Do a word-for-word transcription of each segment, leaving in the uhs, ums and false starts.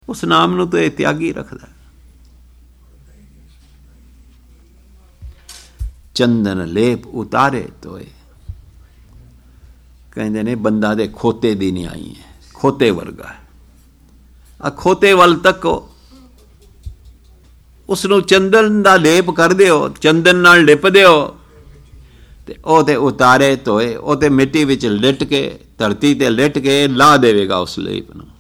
ਉਸ ਨਾਮ ਨੂੰ ਤਾਂ ਇਹ ਤਿਆਗੀ ਰੱਖਦਾ। ਚੰਦਨ ਲੇਪ ਉਤਾਰੇ ਤੋਏ, ਕਹਿੰਦੇ ਨੇ ਬੰਦਾ ਦੇ ਖੋਤੇ ਦੀ ਨਹੀਂ ਆਈ ਹੈ, ਖੋਤੇ ਵਰਗਾ ਹੈ। ਆ ਖੋਤੇ ਵੱਲ ਤੱਕੋ, ਉਸ ਨੂੰ ਚੰਦਨ ਦਾ ਲੇਪ ਕਰ ਦਿਓ, ਚੰਦਨ ਨਾਲ ਲਿਪ ਦਿਓ, ਤੇ ਉਹ ਤੇ ਉਤਾਰੇ ਧੋਏ, ਉਹ ਤੇ ਮਿੱਟੀ ਵਿੱਚ ਲਿਟ ਕੇ, ਧਰਤੀ ਤੇ ਲਿਟ ਕੇ ਲਾ ਦੇਵੇਗਾ ਉਸ ਲੇਪ ਨੂੰ।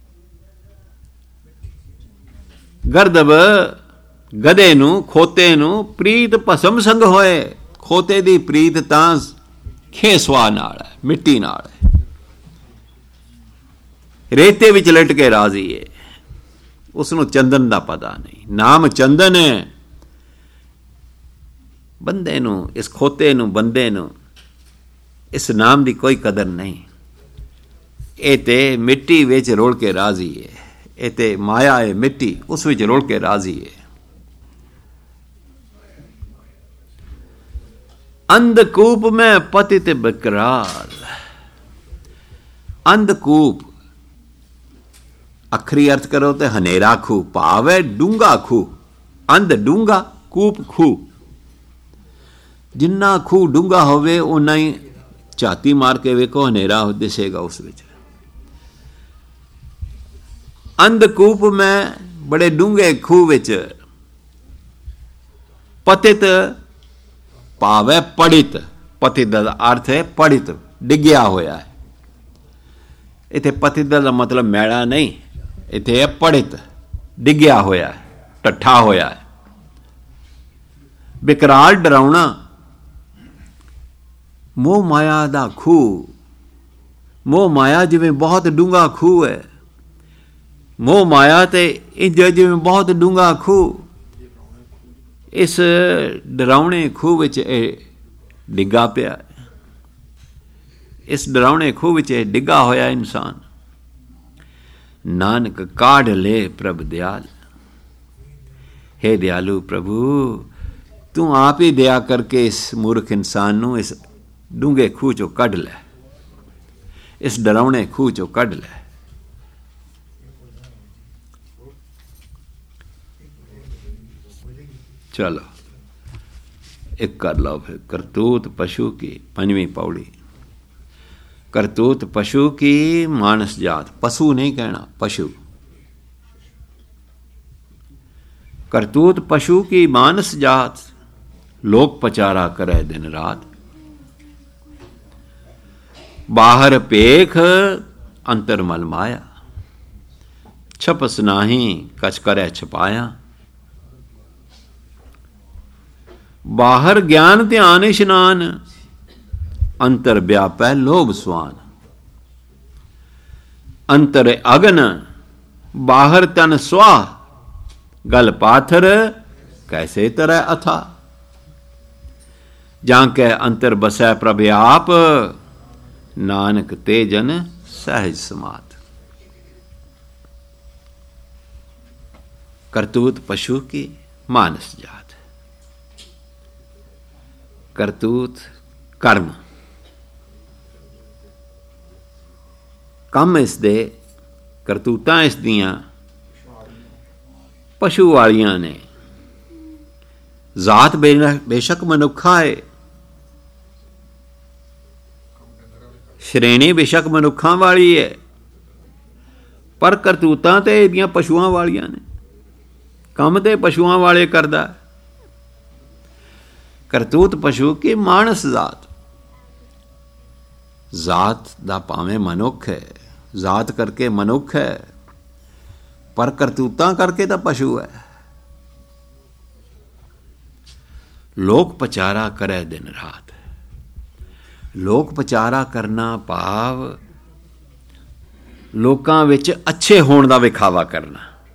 ਗਰਦਬ ਗਧੇ ਨੂੰ, ਖੋਤੇ ਨੂੰ ਪ੍ਰੀਤ ਭਸਮ ਸੰਗ ਹੋਏ। ਖੋਤੇ ਦੀ ਪ੍ਰੀਤ ਤਾਂ ਖੇਸਵਾ ਨਾਲ ਹੈ, ਮਿੱਟੀ ਨਾਲ ਹੈ, ਰੇਤੇ ਵਿੱਚ ਲਿਟ ਕੇ ਰਾਜ਼ੀ ਹੈ। ਉਸ ਨੂੰ ਚੰਦਨ ਦਾ ਪਤਾ ਨਹੀਂ। ਨਾਮ ਚੰਦਨ ਹੈ। ਬੰਦੇ ਨੂੰ, ਇਸ ਖੋਤੇ ਨੂੰ, ਬੰਦੇ ਨੂੰ ਇਸ ਨਾਮ ਦੀ ਕੋਈ ਕਦਰ ਨਹੀਂ। ਇਹ ਤੇ ਮਿੱਟੀ ਵਿੱਚ ਰੁਲ ਕੇ ਰਾਜ਼ੀ ਹੈ। ਇਹ ਤੇ ਮਾਇਆ ਹੈ, ਮਿੱਟੀ, ਉਸ ਵਿੱਚ ਰੁਲ ਕੇ ਰਾਜ਼ੀ ਹੈ। ਅੰਧਕੂਪ ਮੈਂ ਪਤਿਤ ਬਕਰਾਲ। ਅੰਧਕੂਪ ਅਖਰੀ ਅਰਥ ਕਰੋ ਤੇ ਹਨੇਰਾ ਖੂਹ, ਭਾਵ ਹੈ ਡੂੰਘਾ ਖੂਹ। ਅੰਧ ਡੂੰਘਾ, ਕੂਪ ਖੂਹ। ਜਿੰਨਾ ਖੂਹ ਡੂੰਘਾ ਹੋਵੇ ਓਨਾ ਹੀ ਝਾਤੀ ਮਾਰ ਕੇ ਵੇਖੋ ਹਨੇਰਾ ਦਿਸੇਗਾ ਉਸ ਵਿੱਚ। ਅੰਧਕੂਪ ਮੈਂ ਬੜੇ ਡੂੰਘੇ ਖੂਹ ਵਿੱਚ, ਪਤਿਤ ਭਾਵ ਹੈ ਪੜਿਤ। ਪਤਿਤ ਦਾ ਅਰਥ ਹੈ ਪੜਿਤ, ਡਿੱਗਿਆ ਹੋਇਆ ਹੈ। ਇੱਥੇ ਪਤਿਤ ਦਾ ਮਤਲਬ ਮੈਲਾ ਨਹੀਂ, ਇੱਥੇ ਹੈ ਪੜਿਤ, ਡਿੱਗਿਆ ਹੋਇਆ ਹੈ, ਟੱਠਾ ਹੋਇਆ ਹੈ। ਬਿਕਰਾਲ ਡਰਾਉਣਾ, ਮੋਹ ਮਾਇਆ ਦਾ ਖੂਹ। ਮੋਹ ਮਾਇਆ ਜਿਵੇਂ ਬਹੁਤ ਡੂੰਘਾ ਖੂਹ ਹੈ। ਮੋਹ ਮਾਇਆ ਤੇ ਇੰਜ ਜਿਵੇਂ ਬਹੁਤ ਡੂੰਘਾ ਖੂਹ। ਇਸ ਡਰਾਉਣੇ ਖੂਹ ਵਿੱਚ ਇਹ ਡਿੱਗਾ ਪਿਆ। ਇਸ ਡਰਾਉਣੇ ਖੂਹ ਵਿੱਚ ਇਹ ਡਿੱਗਾ ਹੋਇਆ ਇਨਸਾਨ। ਨਾਨਕ ਕਾਢ ਲੈ ਪ੍ਰਭ ਦਿਆਲ। ਹੇ ਦਿਆਲੂ ਪ੍ਰਭੂ, ਤੂੰ ਆਪ ਹੀ ਦਇਆ ਕਰਕੇ ਇਸ ਮੂਰਖ ਇਨਸਾਨ ਨੂੰ ਇਸ ਡੂੰਘੇ ਖੂਹ ਚੋਂ ਕੱਢ ਲੈ, ਇਸ ਡਰਾਉਣੇ ਖੂਹ ਚੋਂ ਕੱਢ ਲੈ। चलो एक कर लो फिर। करतूत पशु की, पंजवीं पौड़ी। करतूत पशु की मानस जात। पशु नहीं कहना, पशु। करतूत पशु की मानस जात, लोक पचारा करे दिन रात। बाहर पेख अंतर मल माया, छपस नाही कछ करे छपाया। बाहर ज्ञान ध्यान इशनान, अंतर व्यापै लोभ स्वान। अंतर अगन बाहर तन स्वाह, गल पाथर कैसे तरह अथा। जाके अंतर बसै प्रभ आप, नानक तेजन सहज समात। करतूत पशु की मानस जात। करतूत कर्म, ਕੰਮ ਇਸ ਦੇ, ਕਰਤੂਤਾਂ ਇਸ ਦੀਆਂ ਪਸ਼ੂ ਵਾਲੀਆਂ ਨੇ। ਜ਼ਾਤ ਬੇਸ਼ੱਕ ਮਨੁੱਖਾ ਹੈ, ਸ਼੍ਰੇਣੀ ਬੇਸ਼ੱਕ ਮਨੁੱਖਾਂ ਵਾਲੀ ਹੈ, ਪਰ ਕਰਤੂਤਾਂ ਤੇ ਇਹਦੀਆਂ ਪਸ਼ੂਆਂ ਵਾਲੀਆਂ ਨੇ। ਕੰਮ ਤੇ ਪਸ਼ੂਆਂ ਵਾਲੇ ਕਰਦਾ। ਕਰਤੂਤ ਪਸ਼ੂ ਕੀ ਮਾਨਸ ਜ਼ਾਤ। ਜ਼ਾਤ ਦਾ ਭਾਵੇਂ ਮਨੁੱਖ ਹੈ, ਜ਼ਾਤ ਕਰਕੇ ਮਨੁੱਖ ਹੈ, ਪਰ ਕਰਤੂਤਾਂ ਕਰਕੇ ਤਾਂ ਪਸ਼ੂ ਹੈ। ਲੋਕ ਪਚਾਰਾ ਕਰੇ ਦਿਨ ਰਾਤ। ਲੋਕ ਪਚਾਰਾ ਕਰਨਾ ਭਾਵ ਲੋਕਾਂ ਵਿੱਚ ਅੱਛੇ ਹੋਣ ਦਾ ਵਿਖਾਵਾ ਕਰਨਾ,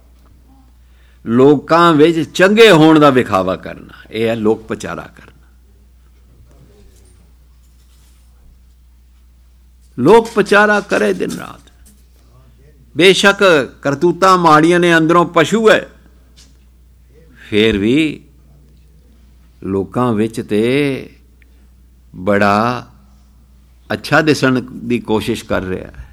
ਲੋਕਾਂ ਵਿੱਚ ਚੰਗੇ ਹੋਣ ਦਾ ਵਿਖਾਵਾ ਕਰਨਾ, ਇਹ ਹੈ ਲੋਕ ਪਚਾਰਾ ਕਰਨਾ। ਲੋਕ ਪਚਾਰਾ ਕਰੇ ਦਿਨ ਰਾਤ। ਬੇਸ਼ੱਕ ਕਰਤੂਤਾਂ ਮਾੜੀਆਂ ਨੇ, ਅੰਦਰੋਂ ਪਸ਼ੂ ਹੈ, ਫਿਰ ਵੀ ਲੋਕਾਂ ਵਿੱਚ ਤੇ ਬੜਾ ਅੱਛਾ ਦਿਸਣ ਦੀ ਕੋਸ਼ਿਸ਼ ਕਰ ਰਿਹਾ ਹੈ।